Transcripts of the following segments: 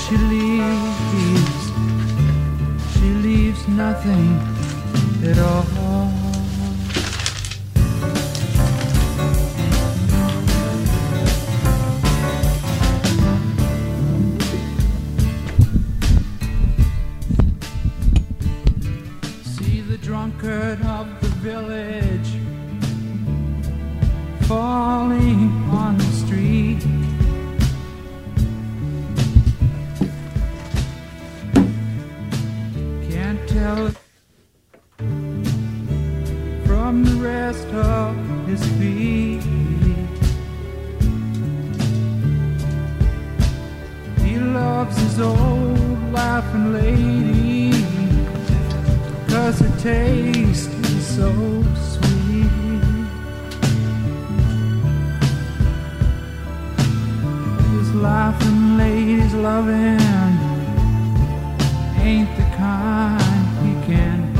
she leaves nothing at all. See the drunkard of the village falling on the street. Can't tell from the rest of his feet. He loves his old laughing lady, 'cause her taste is so sweet. His laughing lady's loving ain't the kind he can be.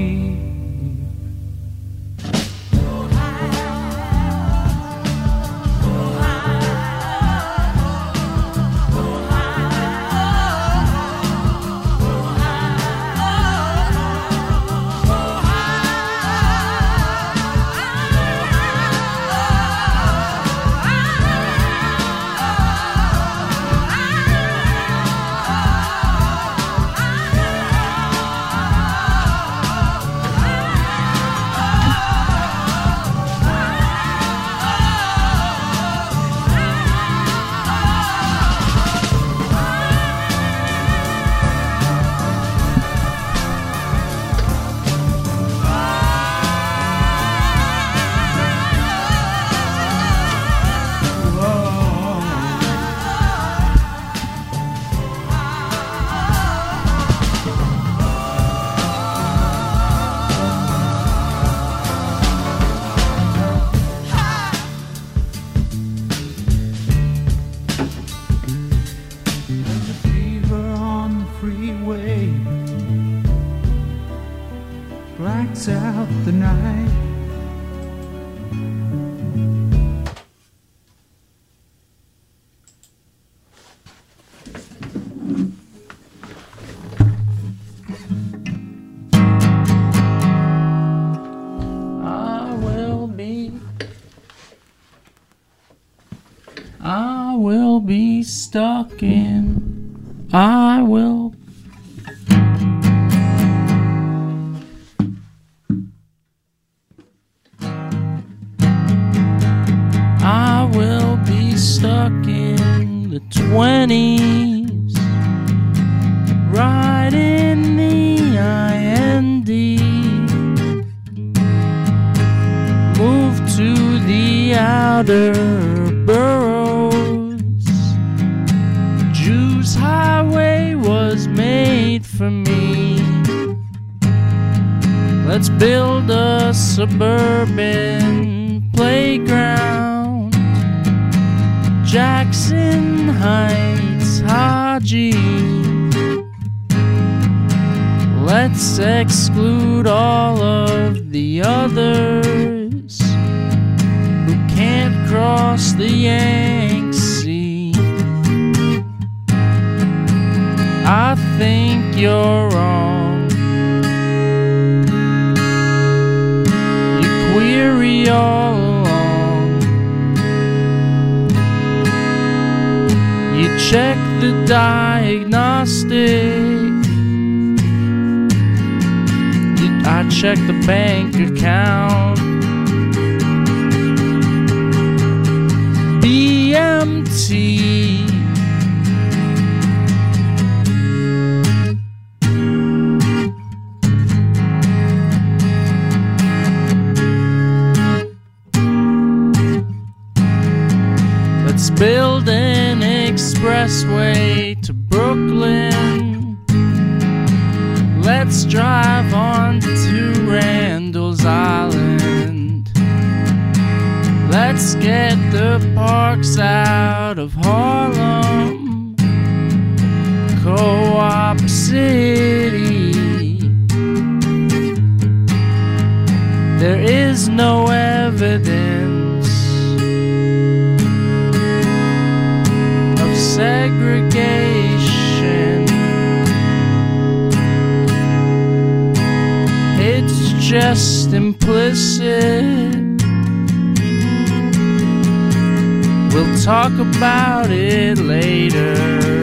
Blacks out the night. I will be stuck in. I will. I will be stuck in the 20s, right in the IND. Move to the outer boroughs. Jews Highway was made for me. Let's build a suburban playground. Jackson Heights, Haji. Let's exclude all of the others who can't cross the Yangtze. I think you're wrong. You query all along. You check the diagnostic. I check the bank account. BMT. Let's build an expressway to Brooklyn. Let's drive on to Randall's Island. Let's get the parks out of Harlem. Co-op City. There is no evidence of segregation. just implicit. We'll talk about it later.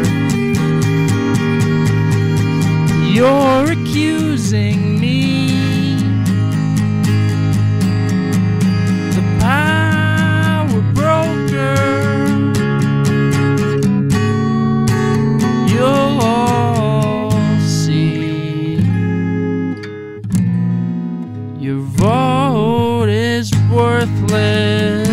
You're accusing me, the power broker. You'll all see. Your vote is worthless.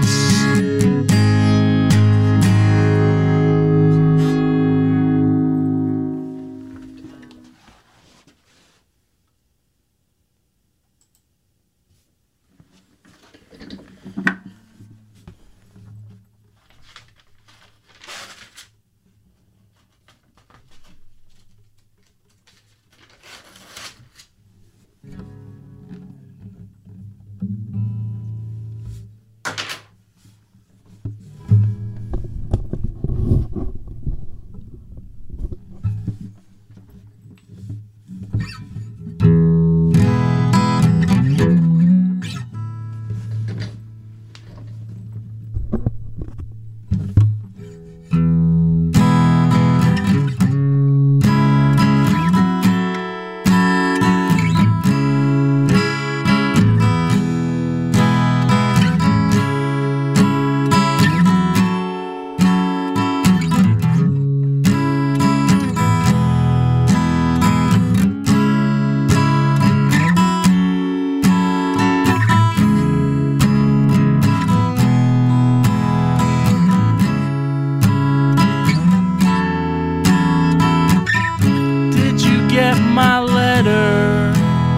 My letter,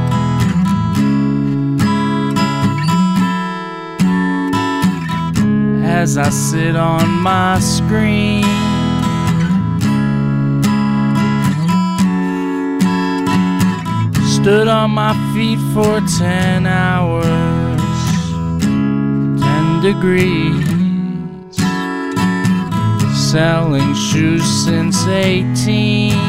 as I sit on my screen, stood on my feet for 10 hours, 10 degrees, selling shoes since 18.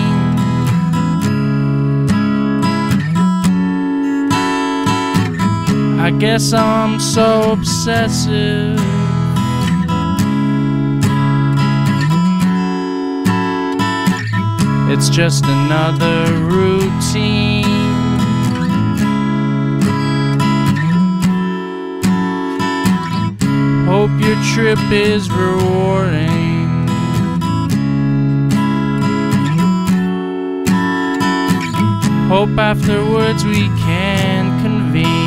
I guess I'm so obsessive. It's just another routine. Hope your trip is rewarding. Hope afterwards we can convene.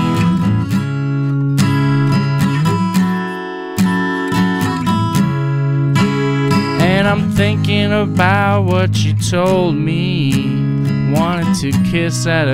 And I'm thinking about what you told me. Wanted to kiss at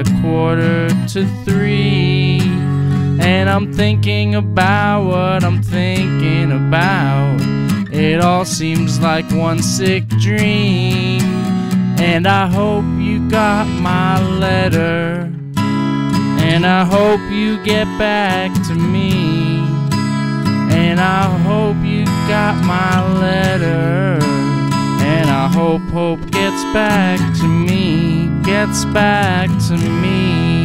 2:45. And I'm thinking about what I'm thinking about. It all seems like one sick dream. And I hope you got my letter. And I hope you get back to me. And I hope you got my letter. And I hope hope gets back to me, gets back to me.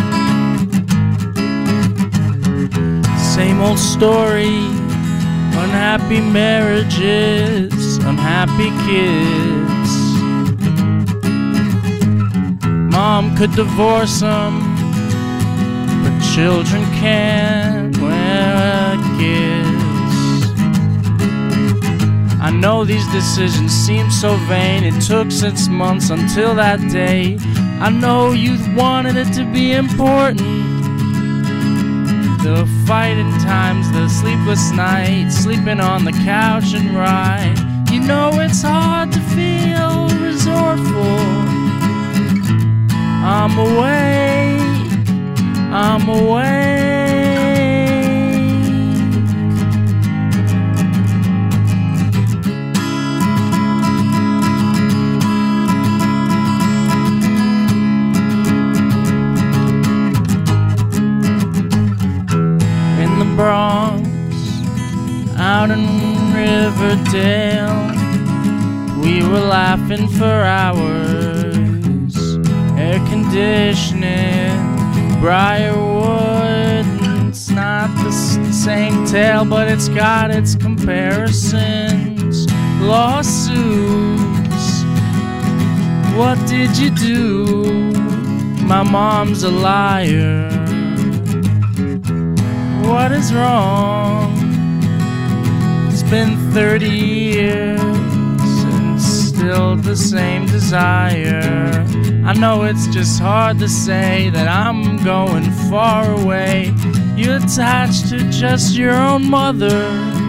Same old story, unhappy marriages, unhappy kids. Mom could divorce them, but children can't wear kids. I know these decisions seem so vain. It took 6 months until that day. I know you wanted it to be important. The fighting times, the sleepless nights, sleeping on the couch and ride. You know it's hard to feel resourceful. I'm awake, I'm awake. In the Bronx, out in Riverdale, we were laughing for hours. Air conditioning, Briarwood. It's not the same tale, but it's got its comparisons. Lawsuits, what did you do? My mom's a liar. What is wrong? It's been 30 years and still the same desire. I know it's just hard to say that I'm going far away. You're attached to just your own mother.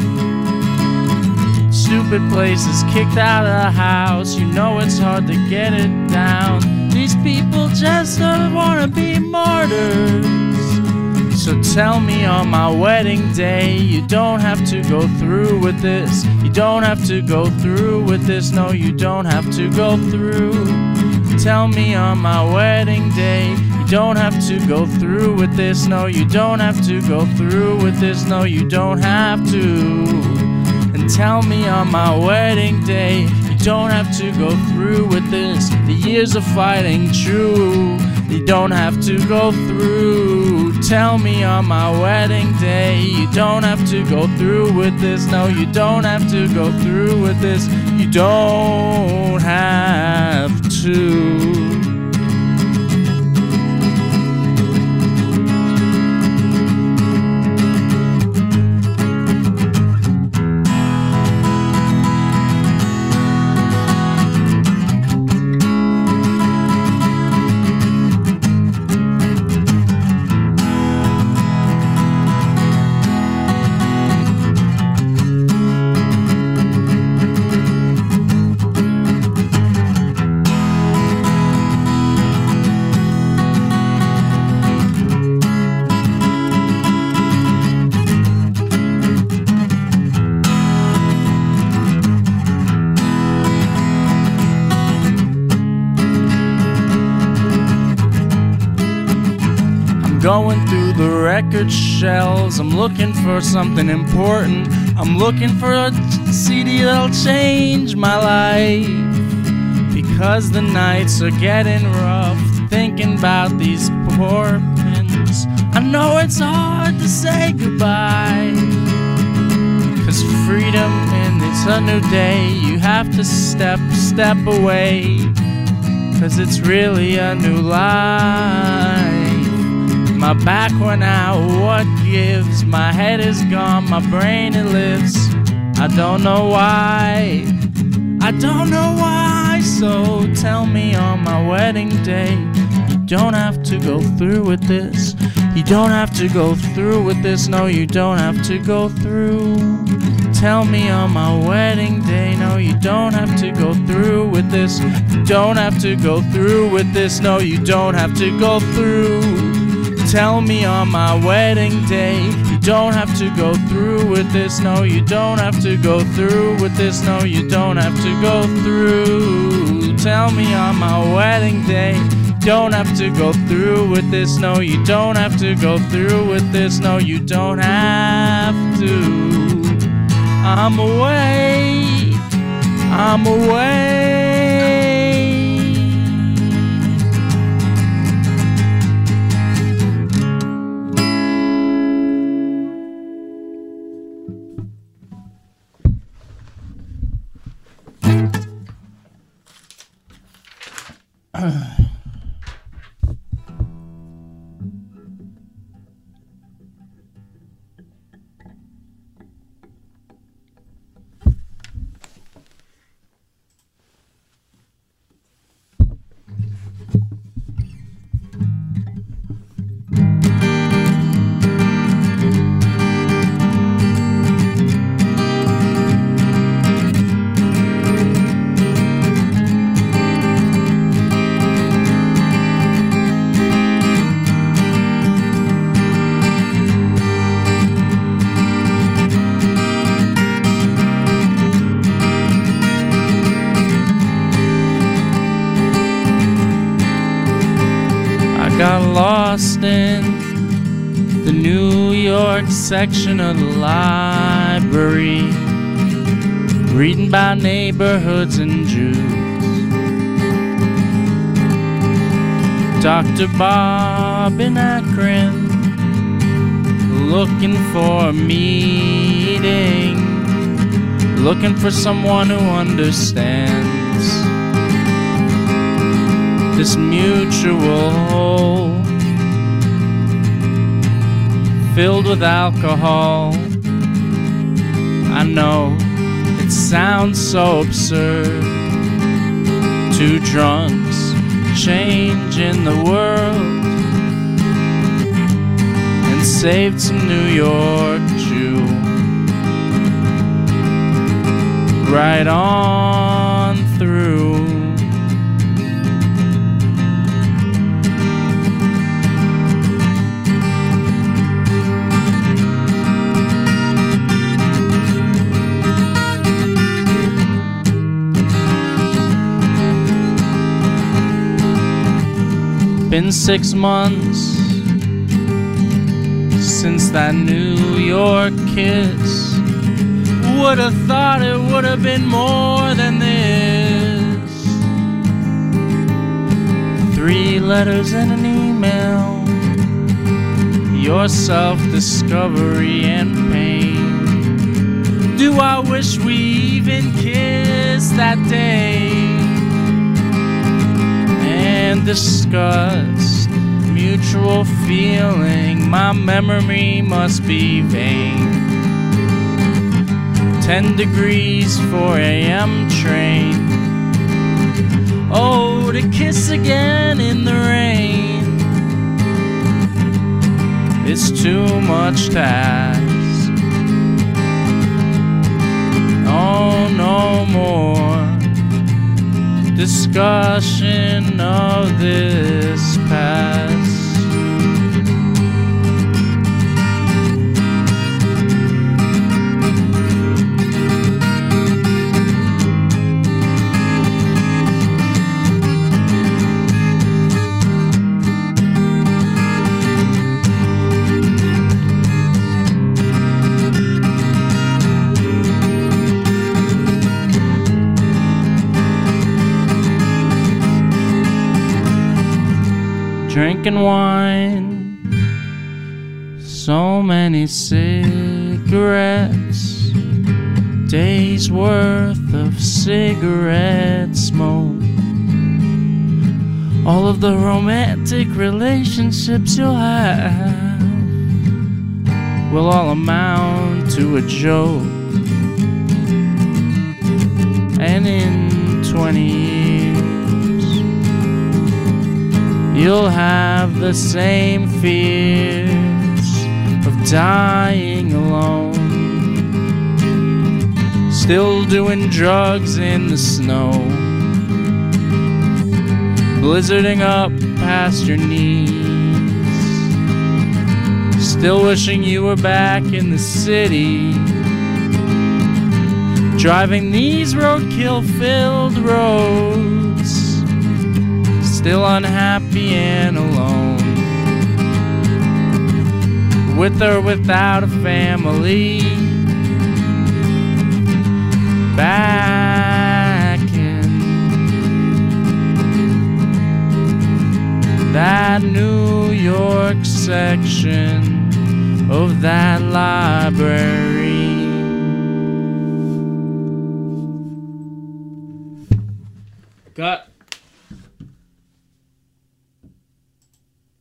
Stupid places, kicked out of the house. You know it's hard to get it down. These people just don't want to be martyrs. So tell me on my wedding day, you don't have to go through with this. You don't have to go through with this. No, you don't have to go through. Tell me on my wedding day, you don't have to go through with this. No, you don't have to go through with this. No, you don't have to. And tell me on my wedding day, you don't have to go through with this. The years of fighting true, you don't have to go through. Tell me on my wedding day, you don't have to go through with this. No, you don't have to go through with this. You don't have to. Going through the record shelves, I'm looking for something important. I'm looking for a CD that'll change my life. Because the nights are getting rough, thinking about these poor pins. I know it's hard to say goodbye, 'cause freedom and it's a new day. You have to step away, 'cause it's really a new life. My back went out, what gives? My head is gone, my brain it lives. I don't know why, I don't know why. So tell me on my wedding day, you don't have to go through with this. You don't have to go through with this. No, you don't have to go through. Tell me on my wedding day, no, you don't have to go through with this. You don't have to go through with this. No, you don't have to go through. Tell me on my wedding day, you don't have to go through with this. No, you don't have to go through with this. No, you don't have to go through. Tell me on my wedding day, you don't have to go through with this. No, you don't have to go through with this. No, you don't have to. I'm awake, I'm awake. Got lost in the New York section of the library, reading about neighborhoods and Jews. Dr. Bob in Akron, looking for a meeting, looking for someone who understands this mutual hole filled with alcohol. I know it sounds so absurd. Two drunks changing the world and saved some New York Jew. Right on through. Been 6 months since that New York kiss. Would've thought it would've been more than this. 3 letters and an email, your self-discovery and pain. Do I wish we even kissed that day and discussed mutual feeling? My memory must be vain. 10 degrees, 4 a.m. train. Oh, to kiss again in the rain. It's too much to ask. Oh, no more discussion of this past. Drinking wine, so many cigarettes, days worth of cigarette smoke. All of the romantic relationships you'll have will all amount to a joke. And in 20 years you'll have the same fears of dying alone, still doing drugs in the snow, blizzarding up past your knees, still wishing you were back in the city, driving these roadkill-filled roads, still unhappy and alone, with or without a family, back in that New York section of that library. Cut.